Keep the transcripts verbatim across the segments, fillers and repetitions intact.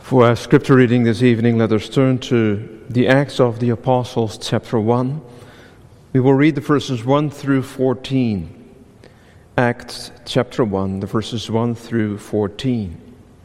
For our scripture reading this evening, let us turn to the Acts of the Apostles, chapter one. We will read the verses one through fourteen. Acts chapter one, the verses one through fourteen.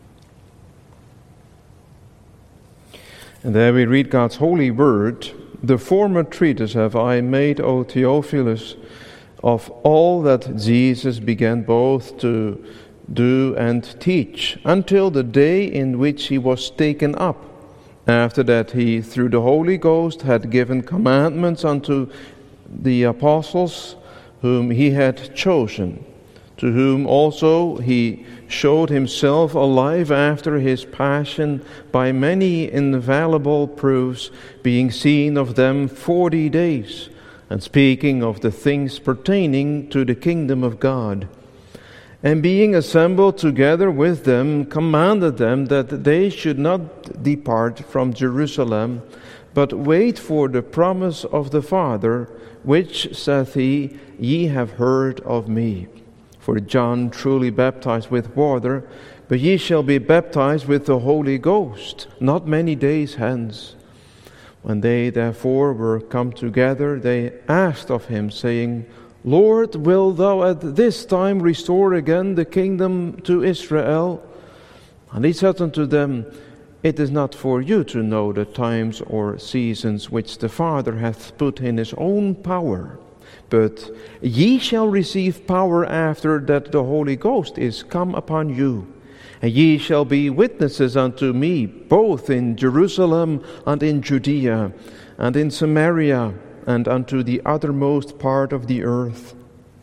And there we read God's holy word. The former treatise have I made, O Theophilus, of all that Jesus began both to do and teach, until the day in which he was taken up. After that he, through the Holy Ghost, had given commandments unto the apostles whom he had chosen, to whom also he showed himself alive after his passion by many infallible proofs, being seen of them forty days, and speaking of the things pertaining to the kingdom of God. And being assembled together with them, commanded them that they should not depart from Jerusalem, but wait for the promise of the Father, which, saith he, ye have heard of me. For John truly baptized with water, but ye shall be baptized with the Holy Ghost not many days hence. When they therefore were come together, they asked of him, saying, Lord, wilt thou at this time restore again the kingdom to Israel? And he said unto them, It is not for you to know the times or seasons which the Father hath put in his own power, but ye shall receive power after that the Holy Ghost is come upon you. And ye shall be witnesses unto me, both in Jerusalem and in Judea and in Samaria, and unto the uttermost part of the earth.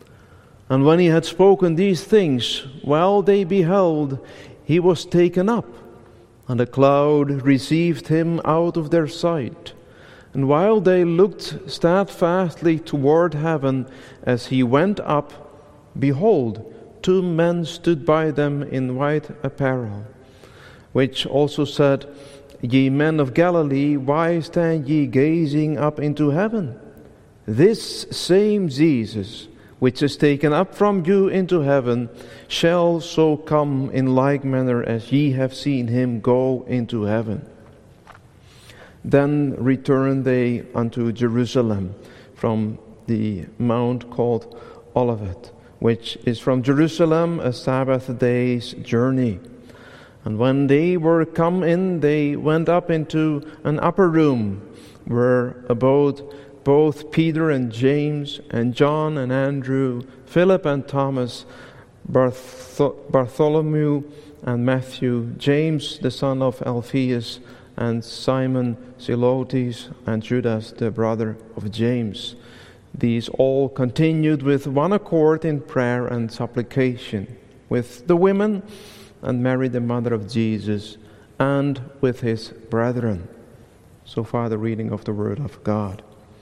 And when he had spoken these things, while they beheld, he was taken up, and a cloud received him out of their sight. And while they looked steadfastly toward heaven as he went up, behold, two men stood by them in white apparel, which also said, Ye men of Galilee, why stand ye gazing up into heaven? This same Jesus, which is taken up from you into heaven, shall so come in like manner as ye have seen him go into heaven. Then returned they unto Jerusalem from the mount called Olivet, which is from Jerusalem a Sabbath day's journey. And when they were come in, they went up into an upper room, where abode both Peter and James, and John and Andrew, Philip and Thomas, Barth- Bartholomew and Matthew, James the son of Alphaeus, and Simon Zelotes, and Judas the brother of James. These all continued with one accord in prayer and supplication, with the women, and Mary the mother of Jesus, and with his brethren. So far the reading of the word of God.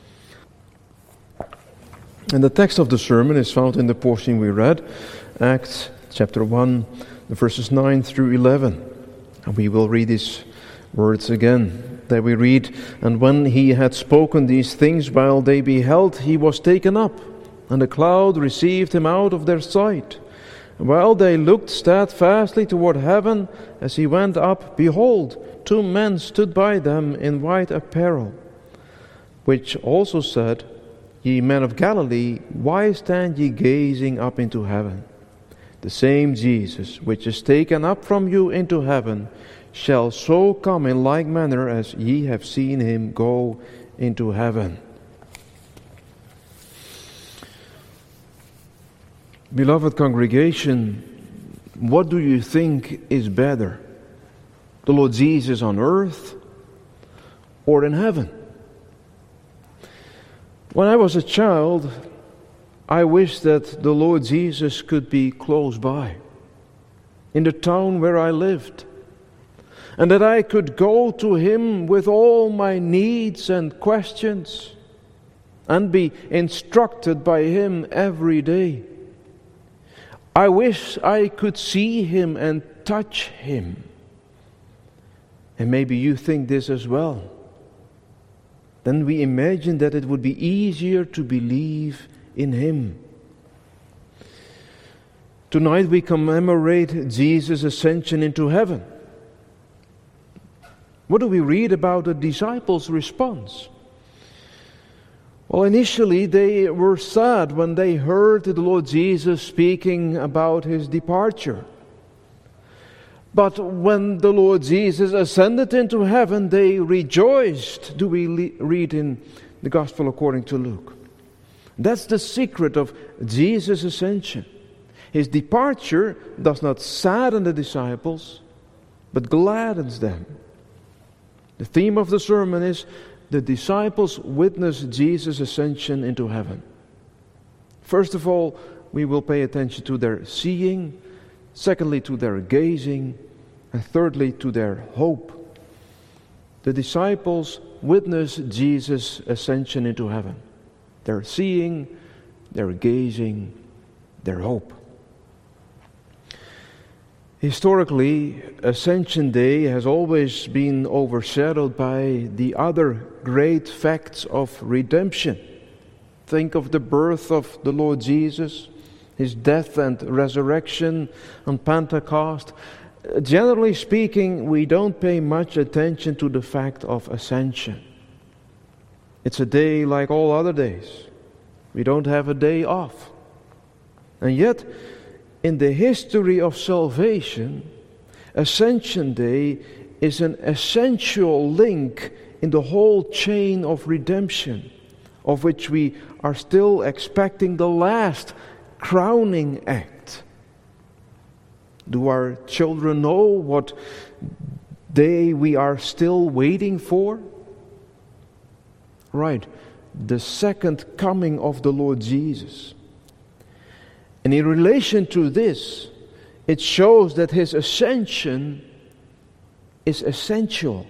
And the text of the sermon is found in the portion we read, Acts chapter one, the verses nine through eleven. And we will read these words again. There we read, And when he had spoken these things, while they beheld, he was taken up, and a cloud received him out of their sight. While they looked steadfastly toward heaven, as he went up, behold, two men stood by them in white apparel, which also said, Ye men of Galilee, why stand ye gazing up into heaven? The same Jesus, which is taken up from you into heaven, shall so come in like manner as ye have seen him go into heaven. Beloved congregation, what do you think is better? The Lord Jesus on earth or in heaven? When I was a child, I wished that the Lord Jesus could be close by, in the town where I lived, and that I could go to him with all my needs and questions, and be instructed by him every day. I wish I could see him and touch him. And maybe you think this as well. Then we imagine that it would be easier to believe in him. Tonight we commemorate Jesus' ascension into heaven. What do we read about the disciples' response? Well, initially they were sad when they heard the Lord Jesus speaking about his departure. But when the Lord Jesus ascended into heaven, they rejoiced, do we le- read in the Gospel according to Luke. That's the secret of Jesus' ascension. His departure does not sadden the disciples, but gladdens them. The theme of the sermon is, the disciples witness Jesus' ascension into heaven. First of all, we will pay attention to their seeing, secondly to their gazing, and thirdly to their hope. The disciples witness Jesus' ascension into heaven. Their seeing, their gazing, their hope. Historically, Ascension Day has always been overshadowed by the other great facts of redemption. Think of the birth of the Lord Jesus, his death and resurrection on Pentecost. Generally speaking, we don't pay much attention to the fact of Ascension. It's a day like all other days. We don't have a day off. And yet, in the history of salvation, Ascension Day is an essential link in the whole chain of redemption, of which we are still expecting the last crowning act. Do our children know what day we are still waiting for? Right, the second coming of the Lord Jesus. And in relation to this, it shows that his ascension is essential.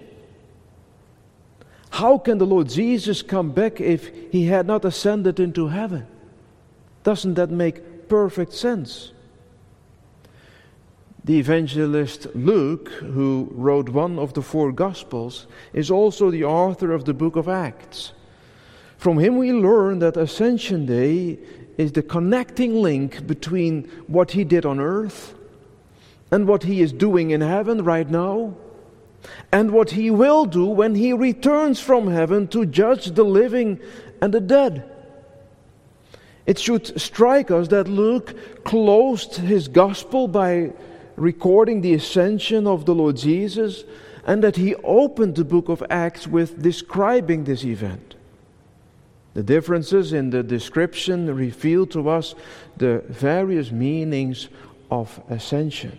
How can the Lord Jesus come back if he had not ascended into heaven? Doesn't that make perfect sense? The evangelist Luke, who wrote one of the four Gospels, is also the author of the book of Acts. From him we learn that Ascension Day is the connecting link between what he did on earth and what he is doing in heaven right now, and what he will do when he returns from heaven to judge the living and the dead. It should strike us that Luke closed his gospel by recording the ascension of the Lord Jesus, and that he opened the book of Acts with describing this event. The differences in the description reveal to us the various meanings of ascension.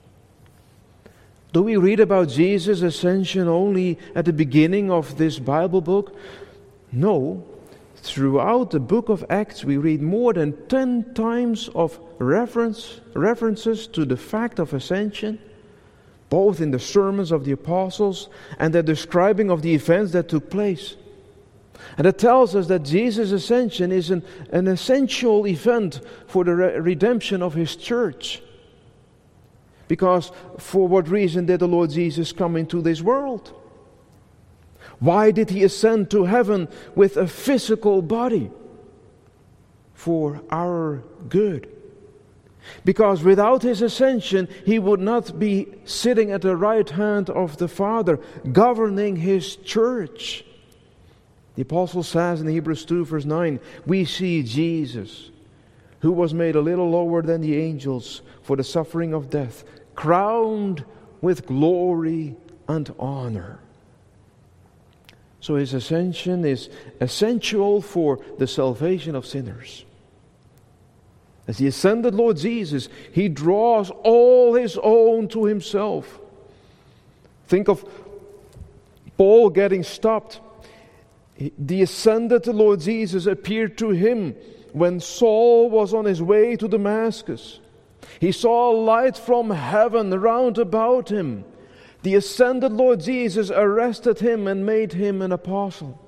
Do we read about Jesus' ascension only at the beginning of this Bible book? No. Throughout the book of Acts we read more than ten times of reference, references to the fact of ascension, both in the sermons of the apostles and the describing of the events that took place. And it tells us that Jesus' ascension is an, an essential event for the re- redemption of his church. Because for what reason did the Lord Jesus come into this world? Why did he ascend to heaven with a physical body? For our good. Because without his ascension, he would not be sitting at the right hand of the Father, governing his church. The apostle says in Hebrews two verse nine, we see Jesus, who was made a little lower than the angels for the suffering of death, crowned with glory and honor. So his ascension is essential for the salvation of sinners. As the ascended Lord Jesus, he draws all his own to himself. Think of Paul getting stopped. The ascended Lord Jesus appeared to him when Saul was on his way to Damascus. He saw a light from heaven round about him. The ascended Lord Jesus arrested him and made him an apostle.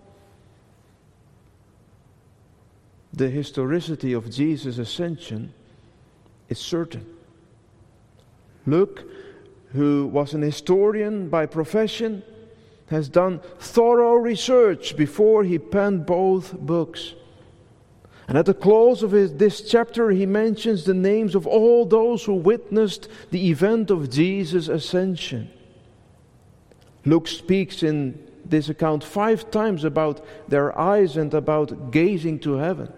The historicity of Jesus' ascension is certain. Luke, who was an historian by profession, has done thorough research before he penned both books. And at the close of his, this chapter, he mentions the names of all those who witnessed the event of Jesus' ascension. Luke speaks in this account five times about their eyes and about gazing to heaven.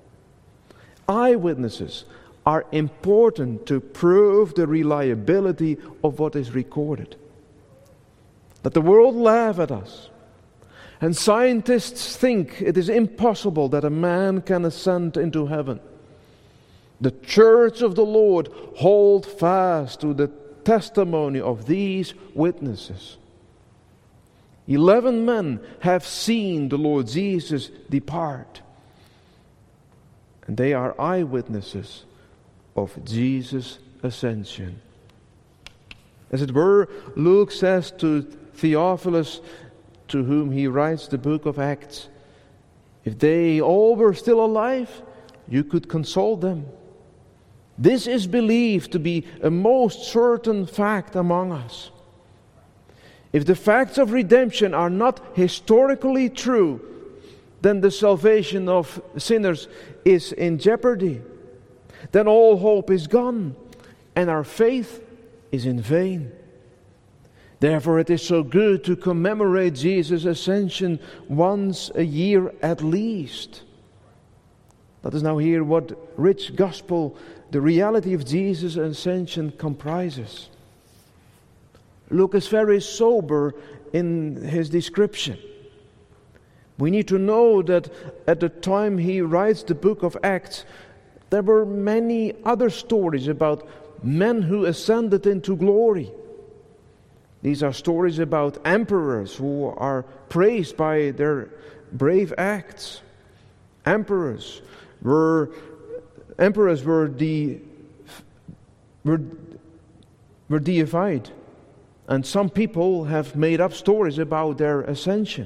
Eyewitnesses are important to prove the reliability of what is recorded. Let the world laugh at us, and scientists think it is impossible that a man can ascend into heaven. The Church of the Lord holds fast to the testimony of these witnesses. Eleven men have seen the Lord Jesus depart, and they are eyewitnesses of Jesus' ascension. As it were, Luke says to Theophilus, to whom he writes the book of Acts, if they all were still alive, you could console them. This is believed to be a most certain fact among us. If the facts of redemption are not historically true, then the salvation of sinners is in jeopardy. Then all hope is gone, and our faith is in vain. Therefore it is so good to commemorate Jesus' ascension once a year at least. Let us now hear what rich gospel the reality of Jesus' ascension comprises. Luke is very sober in his description. We need to know that at the time he writes the book of Acts, there were many other stories about men who ascended into glory. These are stories about emperors who are praised by their brave acts. Emperors were emperors were de, were, were deified. And some people have made up stories about their ascension.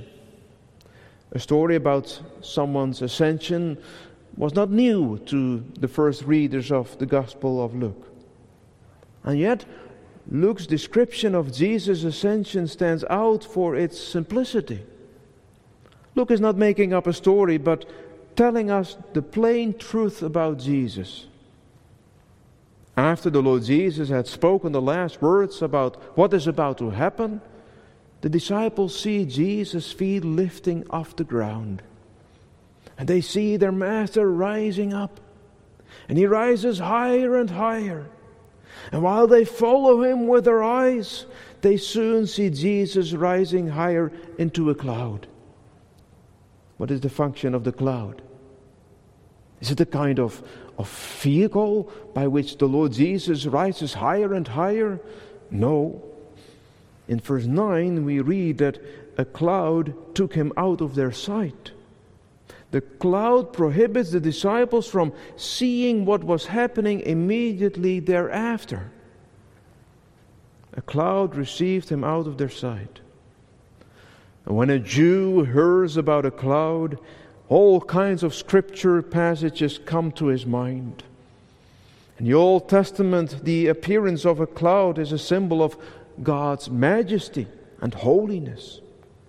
A story about someone's ascension was not new to the first readers of the Gospel of Luke. And yet, Luke's description of Jesus' ascension stands out for its simplicity. Luke is not making up a story, but telling us the plain truth about Jesus. After the Lord Jesus had spoken the last words about what is about to happen, the disciples see Jesus' feet lifting off the ground. And they see their Master rising up. And he rises higher and higher. And while they follow him with their eyes, they soon see Jesus rising higher into a cloud. What is the function of the cloud? Is it a kind of, of vehicle by which the Lord Jesus rises higher and higher? No. In verse nine we read that a cloud took him out of their sight. The cloud prohibits the disciples from seeing what was happening immediately thereafter. A cloud received him out of their sight. And when a Jew hears about a cloud, all kinds of scripture passages come to his mind. In the Old Testament, the appearance of a cloud is a symbol of God's majesty and holiness.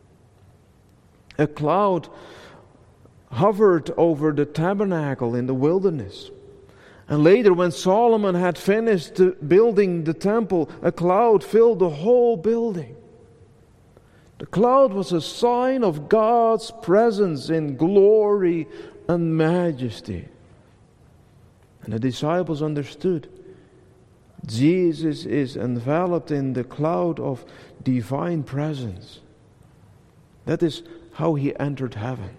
A cloud hovered over the tabernacle in the wilderness. And later, when Solomon had finished building the temple, a cloud filled the whole building. The cloud was a sign of God's presence in glory and majesty. And the disciples understood. Jesus is enveloped in the cloud of divine presence. That is how he entered heaven.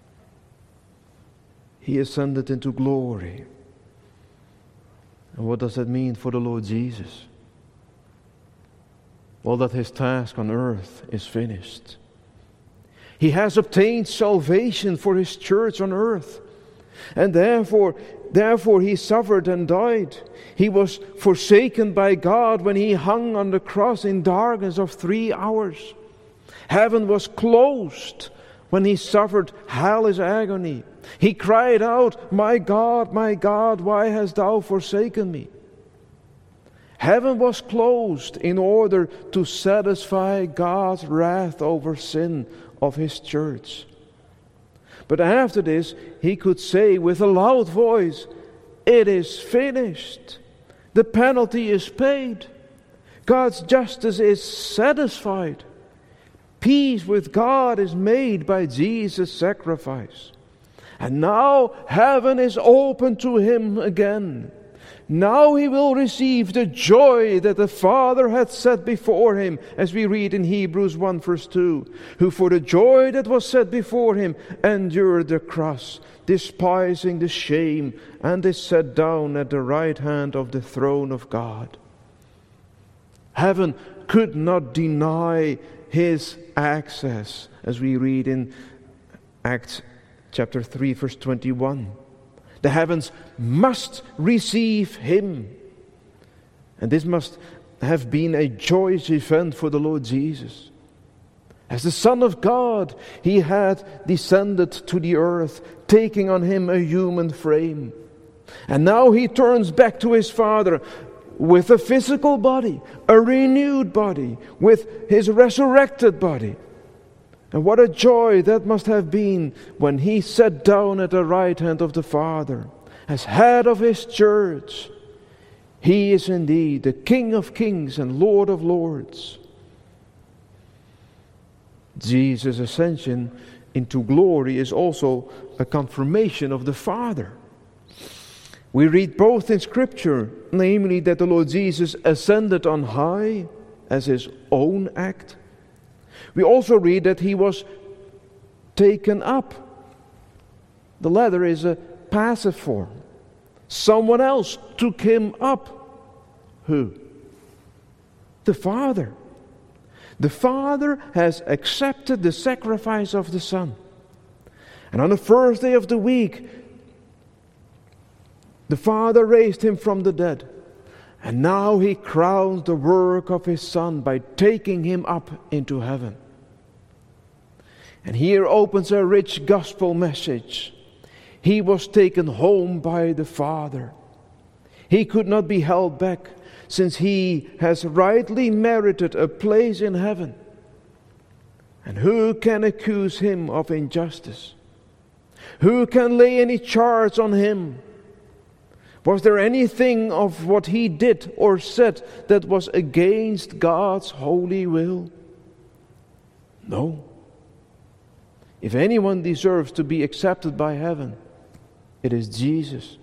He ascended into glory. And what does that mean for the Lord Jesus? Well, that his task on earth is finished. He has obtained salvation for his church on earth. And therefore, therefore he suffered and died. He was forsaken by God when he hung on the cross in darkness of three hours. Heaven was closed when he suffered hellish agony. He cried out, "My God, my God, why hast thou forsaken me?" Heaven was closed in order to satisfy God's wrath over sin of his church. But after this, he could say with a loud voice, "It is finished. The penalty is paid. God's justice is satisfied. Peace with God is made by Jesus' sacrifice. And now heaven is open to him again. Now he will receive the joy that the Father had set before him, as we read in Hebrews one verse two, who for the joy that was set before him endured the cross, despising the shame, and is set down at the right hand of the throne of God. Heaven could not deny his access, as we read in Acts chapter three verse twenty-one. The heavens must receive him. And this must have been a joyous event for the Lord Jesus. As the Son of God, he had descended to the earth, taking on him a human frame. And now he turns back to his Father with a physical body, a renewed body, with his resurrected body. And what a joy that must have been when he sat down at the right hand of the Father as head of his church. He is indeed the King of kings and Lord of lords. Jesus' ascension into glory is also a confirmation of the Father. We read both in Scripture, namely that the Lord Jesus ascended on high as his own act. We also read that he was taken up. The latter is a passive form. Someone else took him up. Who? The Father. The Father has accepted the sacrifice of the Son. And on the first day of the week, the Father raised him from the dead. And now he crowns the work of his Son by taking him up into heaven. And here opens a rich gospel message. He was taken home by the Father. He could not be held back, since he has rightly merited a place in heaven. And who can accuse him of injustice? Who can lay any charge on him? Was there anything of what he did or said that was against God's holy will? No. If anyone deserves to be accepted by heaven, it is Jesus.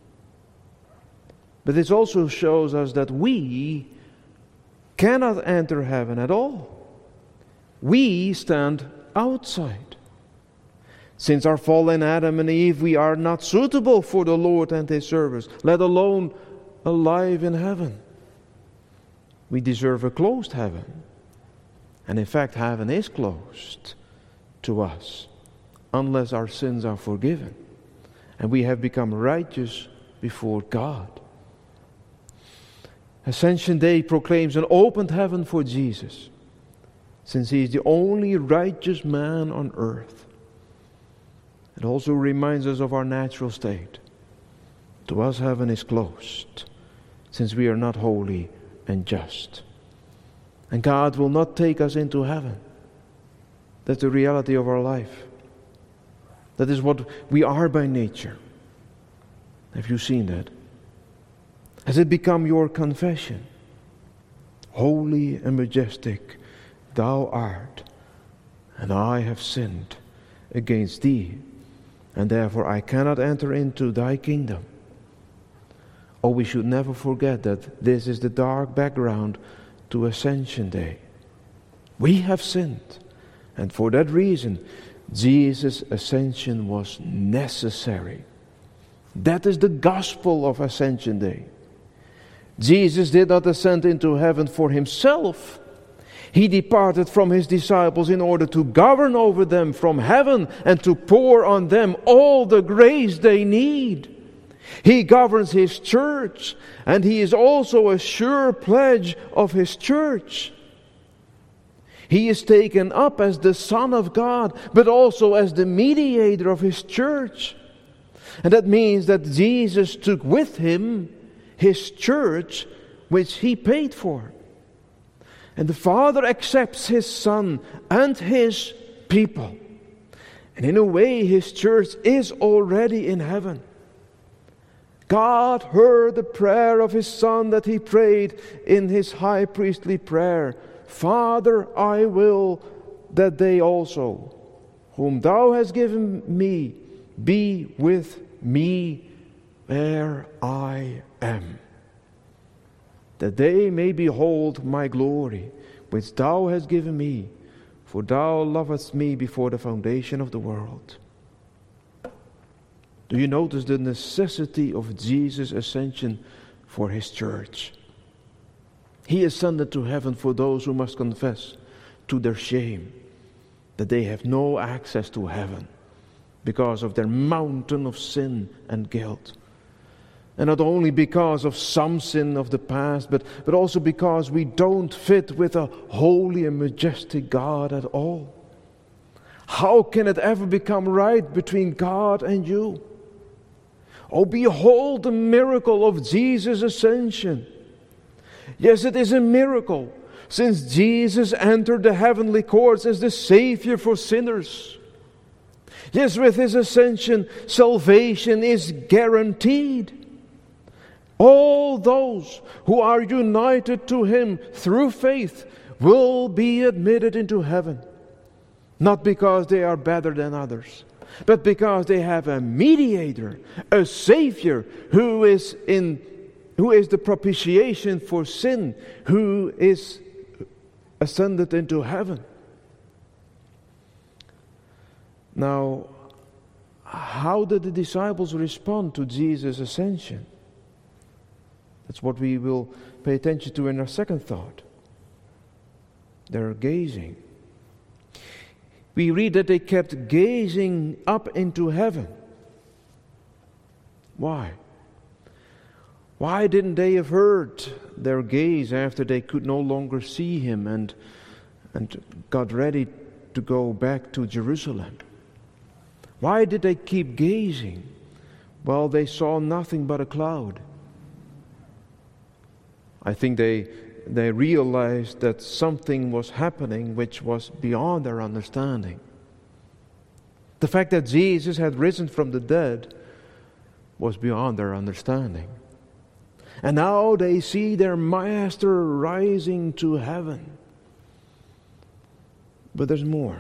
But this also shows us that we cannot enter heaven at all. We stand outside. Since our fall in Adam and Eve, we are not suitable for the Lord and his service, let alone alive in heaven. We deserve a closed heaven. And in fact, heaven is closed to us unless our sins are forgiven and we have become righteous before God. Ascension Day proclaims an opened heaven for Jesus, since he is the only righteous man on earth. It also reminds us of our natural state. To us, heaven is closed, since we are not holy and just. And God will not take us into heaven. That's the reality of our life. That is what we are by nature. Have you seen that? Has it become your confession? Holy and majestic thou art, and I have sinned against thee, and therefore I cannot enter into thy kingdom. Oh, we should never forget that this is the dark background to Ascension Day. We have sinned, and for that reason, Jesus' ascension was necessary. That is the gospel of Ascension Day. Jesus did not ascend into heaven for himself. He departed from his disciples in order to govern over them from heaven and to pour on them all the grace they need. He governs his church, and he is also a sure pledge of his church. He is taken up as the Son of God, but also as the mediator of his church. And that means that Jesus took with him his church, which he paid for. And the Father accepts his Son and his people. And in a way, his church is already in heaven. God heard the prayer of his Son that he prayed in his high priestly prayer. Father, I will that they also, whom thou hast given me, be with me where I am, that they may behold my glory, which thou hast given me, for thou lovest me before the foundation of the world. Do you notice the necessity of Jesus' ascension for his church? He ascended to heaven for those who must confess to their shame that they have no access to heaven because of their mountain of sin and guilt. And not only because of some sin of the past, but, but also because we don't fit with a holy and majestic God at all. How can it ever become right between God and you? Oh, behold the miracle of Jesus' ascension. Yes, it is a miracle, since Jesus entered the heavenly courts as the Savior for sinners. Yes, with his ascension, salvation is guaranteed. All those who are united to him through faith will be admitted into heaven. Not because they are better than others, but because they have a mediator, a Savior who is in who is the propitiation for sin, who is ascended into heaven. Now, how did the disciples respond to Jesus' ascension? That's what we will pay attention to in our second thought. They're gazing. We read that they kept gazing up into heaven. Why? Why didn't they avert their gaze after they could no longer see him and, and got ready to go back to Jerusalem? Why did they keep gazing while they saw nothing but a cloud? I think they they realized that something was happening which was beyond their understanding. The fact that Jesus had risen from the dead was beyond their understanding. And now they see their Master rising to heaven. But there's more.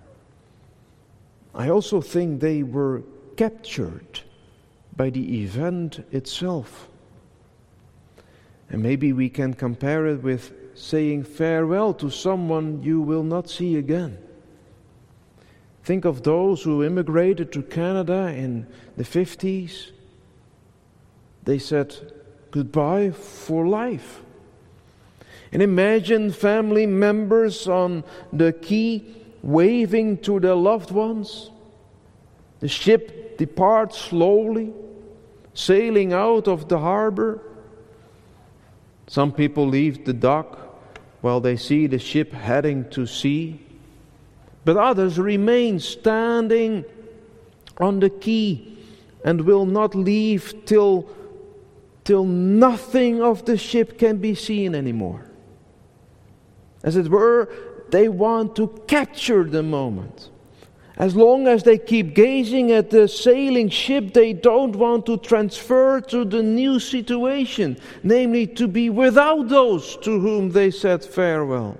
I also think they were captured by the event itself. And maybe we can compare it with saying farewell to someone you will not see again. Think of those who immigrated to Canada in the fifties. They said goodbye for life. And imagine family members on the quay waving to their loved ones. The ship departs slowly, sailing out of the harbor. Some people leave the dock while they see the ship heading to sea. But others remain standing on the quay and will not leave till, till nothing of the ship can be seen anymore. As it were, they want to capture the moment. As long as they keep gazing at the sailing ship, they don't want to transfer to the new situation, namely to be without those to whom they said farewell.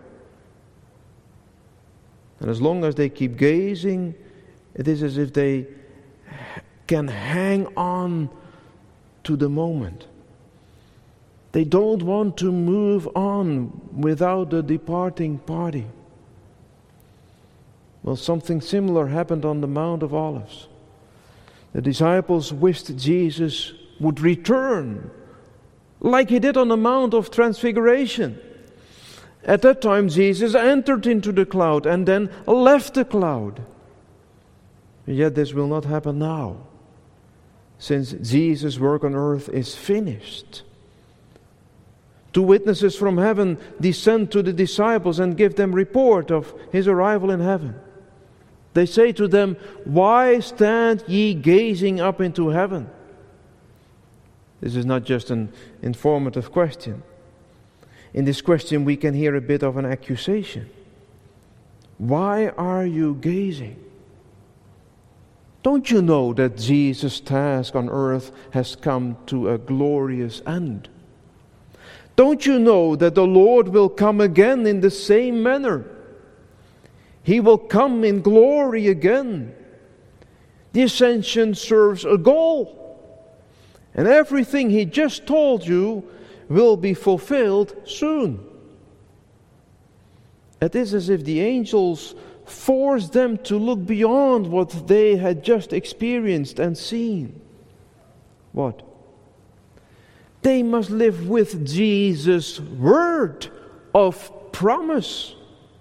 And as long as they keep gazing, it is as if they can hang on to the moment. They don't want to move on without the departing party. Well, something similar happened on the Mount of Olives. The disciples wished Jesus would return, like he did on the Mount of Transfiguration. At that time, Jesus entered into the cloud and then left the cloud. Yet this will not happen now, since Jesus' work on earth is finished. Two witnesses from heaven descend to the disciples and give them report of his arrival in heaven. They say to them, "Why stand ye gazing up into heaven?" This is not just an informative question. In this question we can hear a bit of an accusation. Why are you gazing? Don't you know that Jesus' task on earth has come to a glorious end? Don't you know that the Lord will come again in the same manner? He will come in glory again. The ascension serves a goal. And everything He just told you will be fulfilled soon. It is as if the angels forced them to look beyond what they had just experienced and seen. What? They must live with Jesus' word of promise.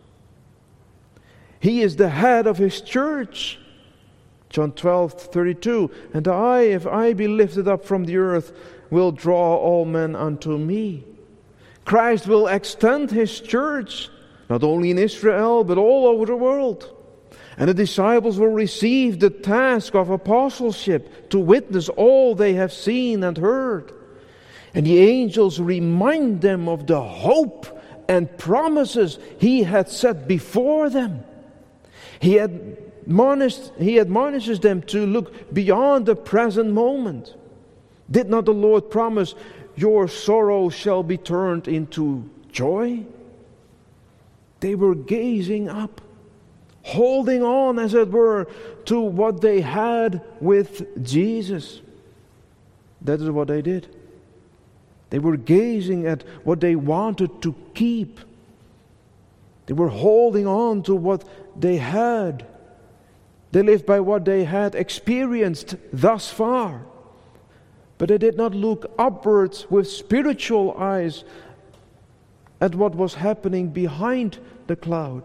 He is the head of His church. John twelve thirty-two. And I, if I be lifted up from the earth, will draw all men unto me. Christ will extend His church, not only in Israel, but all over the world. And the disciples will receive the task of apostleship to witness all they have seen and heard. And the angels remind them of the hope and promises He had set before them. He admonished, He admonishes them to look beyond the present moment. Did not the Lord promise, your sorrow shall be turned into joy? They were gazing up, holding on, as it were, to what they had with Jesus. That is what they did. They were gazing at what they wanted to keep. They were holding on to what they had. They lived by what they had experienced thus far. But they did not look upwards with spiritual eyes at what was happening behind the cloud.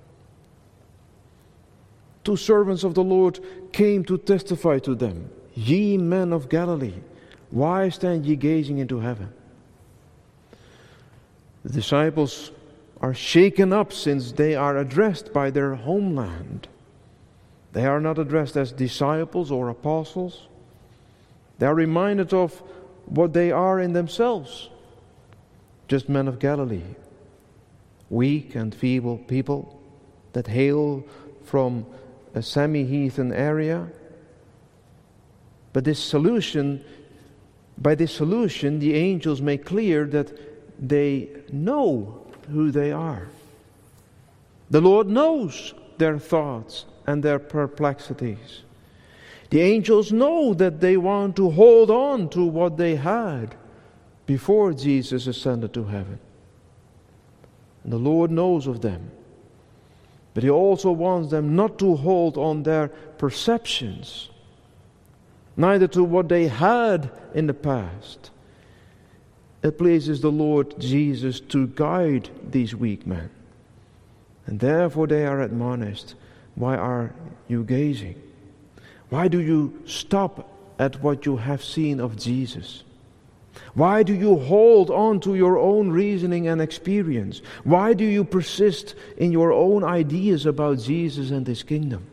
Two servants of the Lord came to testify to them. Ye men of Galilee, why stand ye gazing into heaven? The disciples are shaken up since they are addressed by their homeland. They are not addressed as disciples or apostles. They are reminded of what they are in themselves. Just men of Galilee, weak and feeble people that hail from a semi-heathen area. But this solution, by this solution, the angels make clear that they know who they are. The Lord knows their thoughts and their perplexities. The angels know that they want to hold on to what they had before Jesus ascended to heaven. And the Lord knows of them. But He also wants them not to hold on their perceptions, neither to what they had in the past. It pleases the Lord Jesus to guide these weak men. And therefore they are admonished, why are you gazing? Why do you stop at what you have seen of Jesus? Why do you hold on to your own reasoning and experience? Why do you persist in your own ideas about Jesus and His kingdom?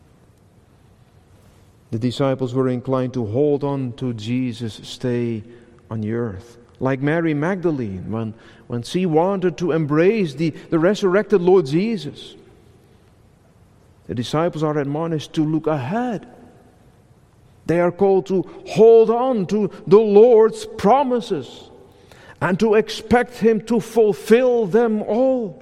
The disciples were inclined to hold on to Jesus' stay on the earth. Like Mary Magdalene, when, when she wanted to embrace the, the resurrected Lord Jesus. The disciples are admonished to look ahead. They are called to hold on to the Lord's promises and to expect Him to fulfill them all.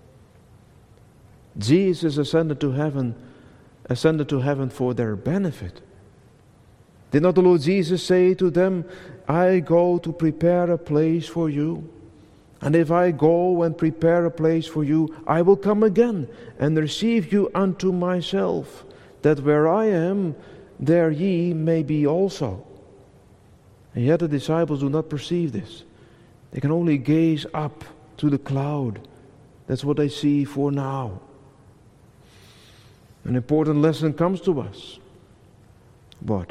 Jesus ascended to heaven, ascended to heaven for their benefit. Did not the Lord Jesus say to them, I go to prepare a place for you, and if I go and prepare a place for you, I will come again and receive you unto myself, that where I am, there ye may be also. And yet the disciples do not perceive this. They can only gaze up to the cloud. That's what they see for now. An important lesson comes to us. What?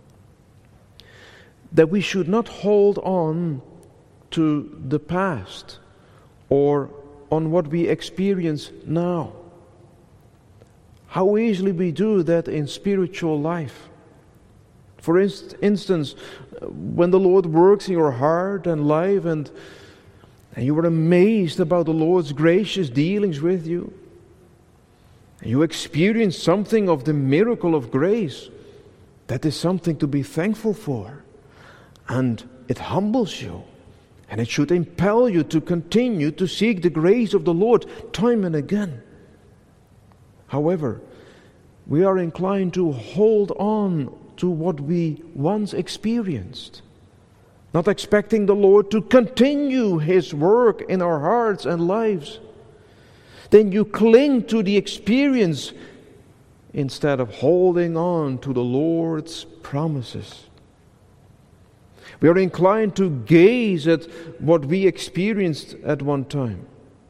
That we should not hold on to the past or on what we experience now. How easily we do that in spiritual life. For inst- instance, when the Lord works in your heart and life and, and you are amazed about the Lord's gracious dealings with you, and you experience something of the miracle of grace, that is something to be thankful for. And it humbles you. And it should impel you to continue to seek the grace of the Lord time and again. However, we are inclined to hold on to what we once experienced, not expecting the Lord to continue His work in our hearts and lives. Then you cling to the experience instead of holding on to the Lord's promises. We are inclined to gaze at what we experienced at one time.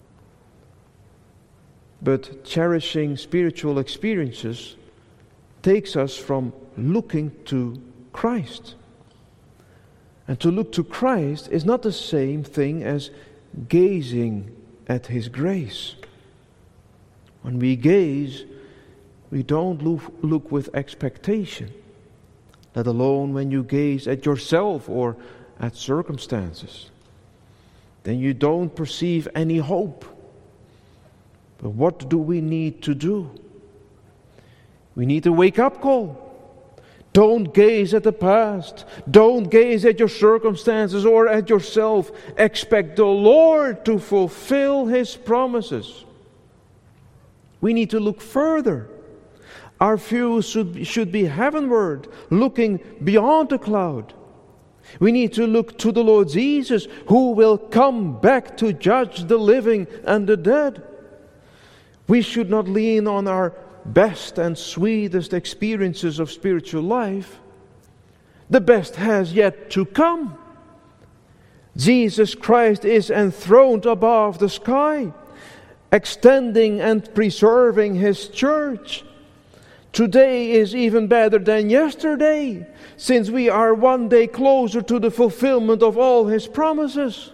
But cherishing spiritual experiences takes us from looking to Christ. And to look to Christ is not the same thing as gazing at His grace. When we gaze, we don't look, look with expectation, let alone when you gaze at yourself or at circumstances. Then you don't perceive any hope. But what do we need to do? We need a wake-up call. Don't gaze at the past. Don't gaze at your circumstances or at yourself. Expect the Lord to fulfill His promises. We need to look further. Our view should, should be heavenward, looking beyond the cloud. We need to look to the Lord Jesus, who will come back to judge the living and the dead. We should not lean on our best and sweetest experiences of spiritual life. The best has yet to come. Jesus Christ is enthroned above the sky, extending and preserving His church. Today is even better than yesterday, since we are one day closer to the fulfillment of all His promises.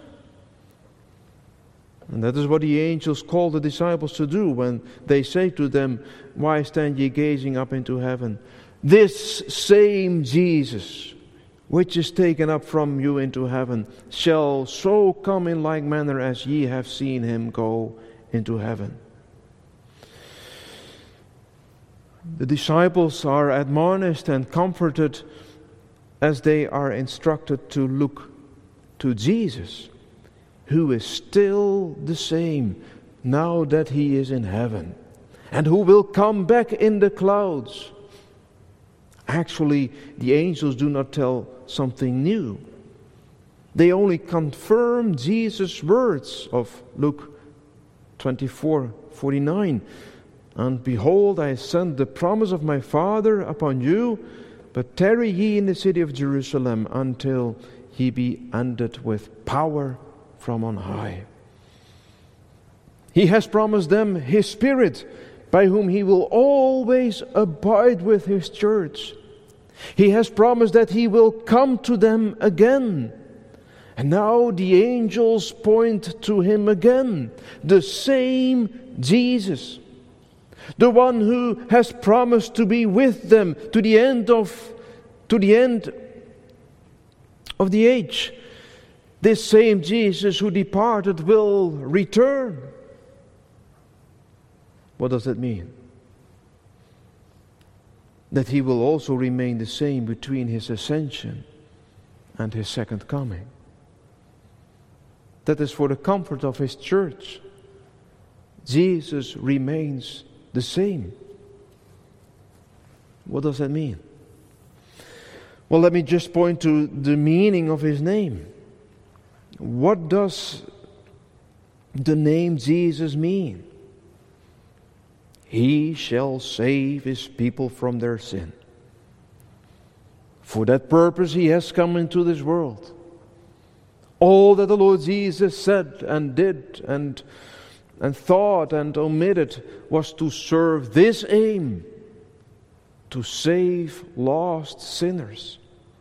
And that is what the angels call the disciples to do when they say to them, "Why stand ye gazing up into heaven? This same Jesus, which is taken up from you into heaven, shall so come in like manner as ye have seen Him go into heaven." The disciples are admonished and comforted as they are instructed to look to Jesus, who is still the same now that He is in heaven, and who will come back in the clouds. Actually, the angels do not tell something new. They only confirm Jesus' words of Luke twenty-four forty-nine. "And behold, I send the promise of my Father upon you, but tarry ye in the city of Jerusalem until He be endowed with power from on high." He has promised them His Spirit, by whom He will always abide with His church. He has promised that He will come to them again. And now the angels point to Him again, the same Jesus, the one who has promised to be with them to the end of to the end of the age. This same Jesus who departed will return. What does that mean? That He will also remain the same between His ascension and His second coming. That is for the comfort of His church. Jesus remains the same. What does that mean? Well, let me just point to the meaning of His name. What does the name Jesus mean? He shall save His people from their sin. For that purpose He has come into this world. All that the Lord Jesus said and did and, and thought and omitted was to serve this aim, to save lost sinners.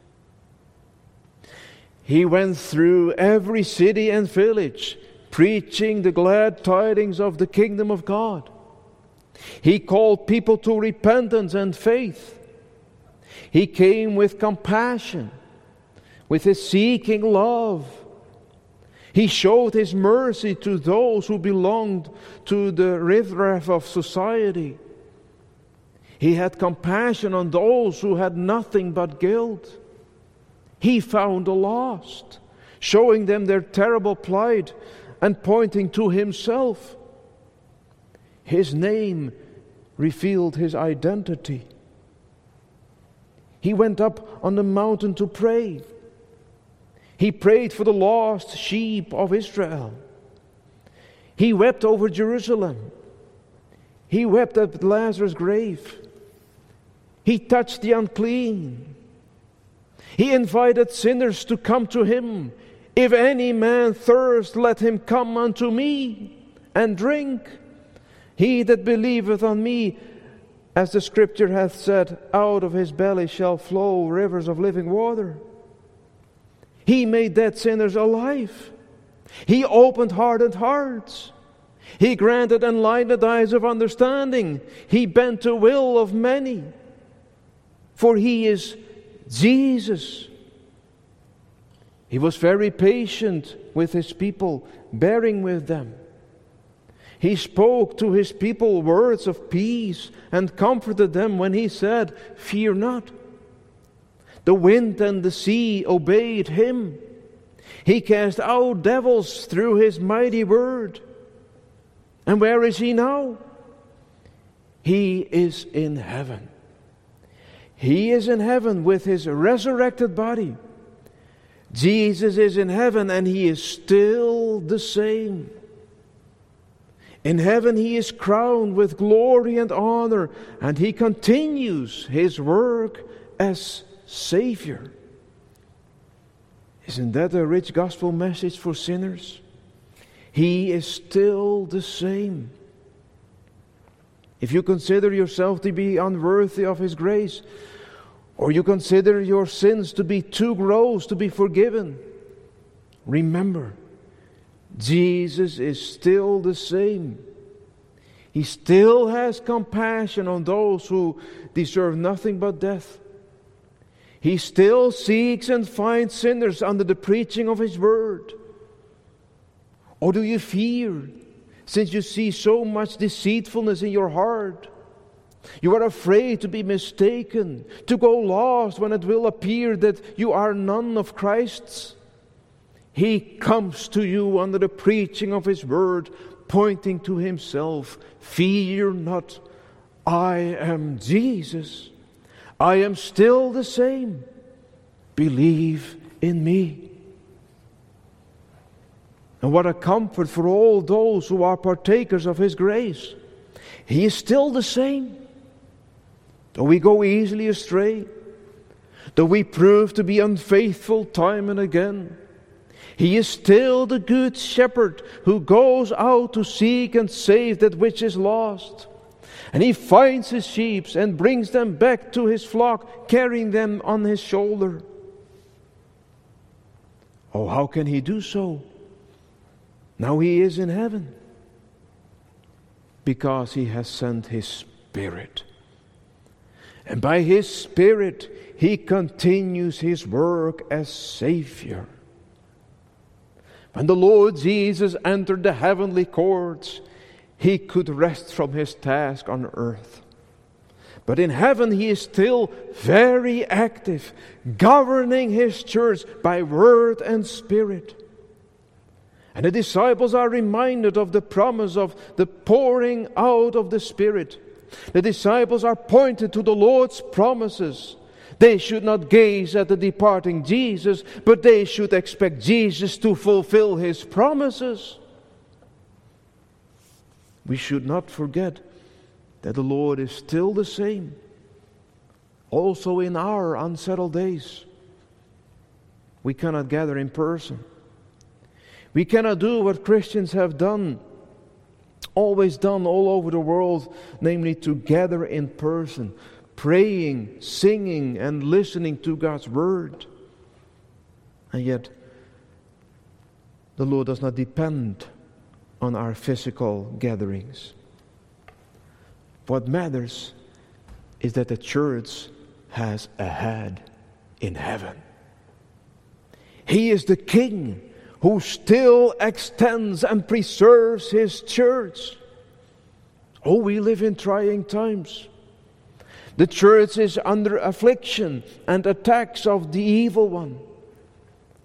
He went through every city and village, preaching the glad tidings of the kingdom of God. He called people to repentance and faith. He came with compassion, with His seeking love. He showed His mercy to those who belonged to the riffraff of society. He had compassion on those who had nothing but guilt. He found the lost, showing them their terrible plight and pointing to Himself. His name revealed his identity. He went up on the mountain to pray. He prayed for the lost sheep of Israel. He wept over Jerusalem. He wept at Lazarus' grave. He touched the unclean. He invited sinners to come to him. If any man thirst, let him come unto me and drink. He that believeth on me, as the scripture hath said, out of his belly shall flow rivers of living water. He made dead sinners alive. He opened hardened hearts. He granted enlightened eyes of understanding. He bent the will of many. For he is Jesus. He was very patient with his people, bearing with them. He spoke to his people words of peace and comforted them when he said, "Fear not." The wind and the sea obeyed him. He cast out devils through his mighty word. And where is he now? He is in heaven. He is in heaven with his resurrected body. Jesus is in heaven and he is still the same. In heaven he is crowned with glory and honor, and he continues his work as Savior. Isn't that a rich gospel message for sinners? He is still the same. If you consider yourself to be unworthy of his grace, or you consider your sins to be too gross to be forgiven, remember, Jesus is still the same. He still has compassion on those who deserve nothing but death. He still seeks and finds sinners under the preaching of his word. Or do you fear, since you see so much deceitfulness in your heart? You are afraid to be mistaken, to go lost when it will appear that you are none of Christ's. He comes to you under the preaching of his word, pointing to himself. Fear not, I am Jesus. I am still the same. Believe in me. And what a comfort for all those who are partakers of his grace. He is still the same. Though we go easily astray, though we prove to be unfaithful time and again, he is still the good shepherd who goes out to seek and save that which is lost. And he finds his sheep and brings them back to his flock, carrying them on his shoulder. Oh, how can he do so? Now he is in heaven. Because he has sent his Spirit. And by his Spirit, he continues his work as Savior. When the Lord Jesus entered the heavenly courts, he could rest from his task on earth. But in heaven he is still very active, governing his church by word and spirit. And the disciples are reminded of the promise of the pouring out of the Spirit. The disciples are pointed to the Lord's promises. They should not gaze at the departing Jesus, but they should expect Jesus to fulfill his promises. We should not forget that the Lord is still the same, also in our unsettled days. We cannot gather in person. We cannot do what Christians have done, always done all over the world, namely to gather in person, praying, singing, and listening to God's word. And yet, the Lord does not depend on our physical gatherings. What matters is that the church has a head in heaven. He is the King who still extends and preserves his church. Oh, we live in trying times. The church is under affliction and attacks of the evil one.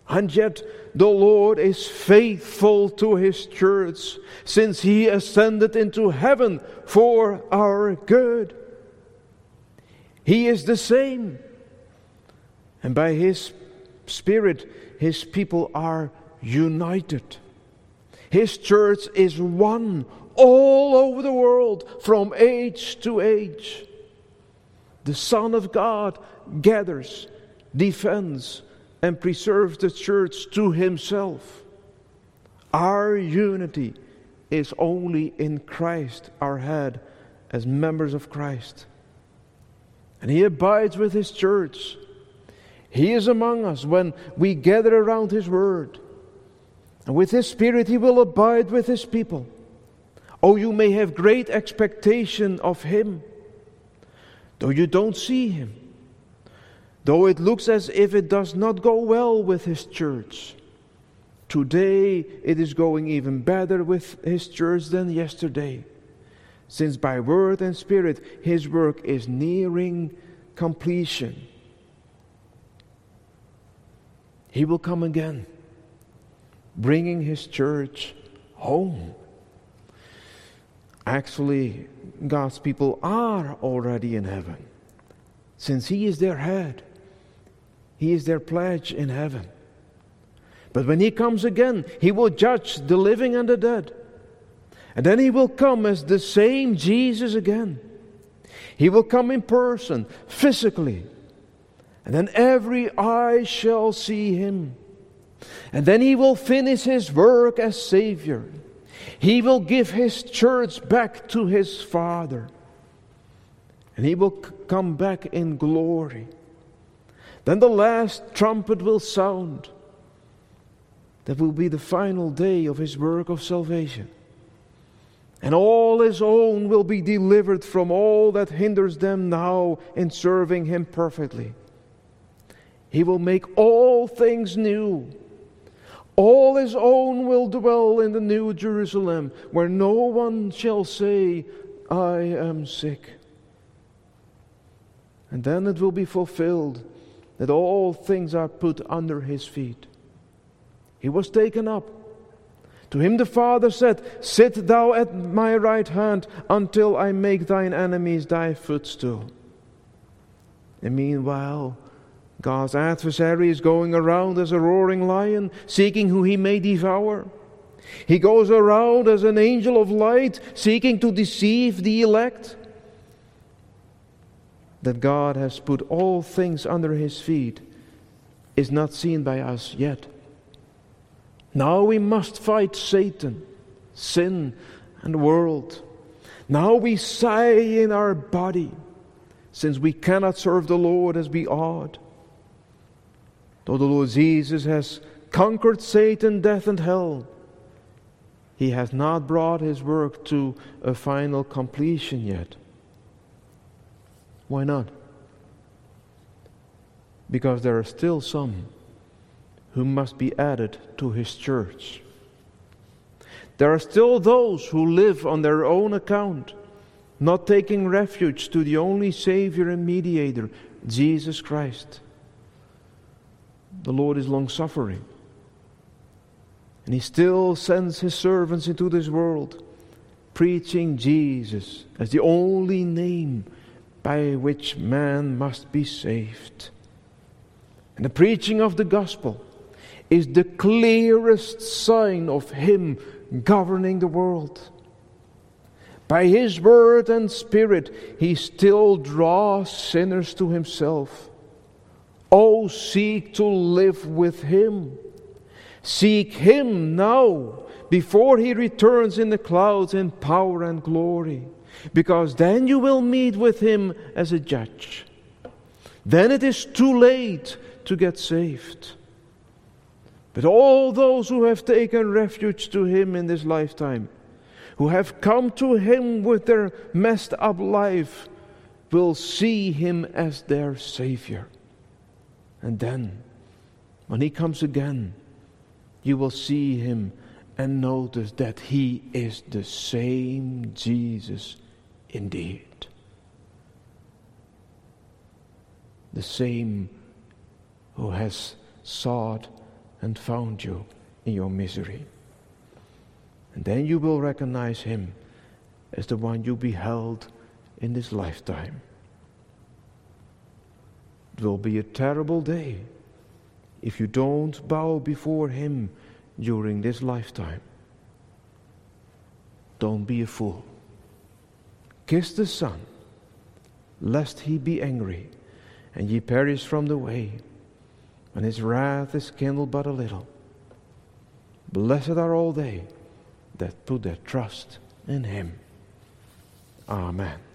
And yet the Lord is faithful to His church, since He ascended into heaven for our good. He is the same. And by His Spirit, His people are united. His church is one all over the world, from age to age. The Son of God gathers, defends, and preserves the church to Himself. Our unity is only in Christ, our head, as members of Christ. And He abides with His church. He is among us when we gather around His Word. And with His Spirit He will abide with His people. Oh, you may have great expectation of Him, though you don't see Him. Though it looks as if it does not go well with His church. Today it is going even better with His church than yesterday, since by word and spirit His work is nearing completion. He will come again, bringing His church home. Actually, God's people are already in heaven, since He is their head. He is their pledge in heaven. But when He comes again, He will judge the living and the dead. And then He will come as the same Jesus again. He will come in person, physically. And then every eye shall see Him. And then He will finish His work as Savior. He will give His church back to His Father. And He will c- come back in glory. Then the last trumpet will sound. That will be the final day of His work of salvation. And all His own will be delivered from all that hinders them now in serving Him perfectly. He will make all things new. All His own will dwell in the new Jerusalem, where no one shall say, I am sick. And then it will be fulfilled that all things are put under His feet. He was taken up. To Him the Father said, Sit thou at my right hand until I make thine enemies thy footstool. And meanwhile, God's adversary is going around as a roaring lion, seeking who he may devour. He goes around as an angel of light, seeking to deceive the elect. That God has put all things under His feet is not seen by us yet. Now we must fight Satan, sin, and the world. Now we sigh in our body, since we cannot serve the Lord as we ought. Though the Lord Jesus has conquered Satan, death, and hell, He has not brought His work to a final completion yet. Why not? Because there are still some who must be added to His church. There are still those who live on their own account, not taking refuge to the only Savior and Mediator, Jesus Christ. The Lord is long-suffering, and He still sends His servants into this world, preaching Jesus as the only name by which man must be saved. And the preaching of the gospel is the clearest sign of Him governing the world. By His word and Spirit, He still draws sinners to Himself. Oh, seek to live with Him. Seek Him now, before He returns in the clouds in power and glory. Because then you will meet with Him as a judge. Then it is too late to get saved. But all those who have taken refuge to Him in this lifetime, who have come to Him with their messed up life, will see Him as their Savior. And then, when He comes again, you will see Him and notice that He is the same Jesus indeed. The same who has sought and found you in your misery. And then you will recognize him as the one you beheld in this lifetime. It will be a terrible day if you don't bow before him during this lifetime. Don't be a fool. Kiss the Son, lest he be angry, and ye perish from the way, and his wrath is kindled but a little. Blessed are all they that put their trust in him. Amen.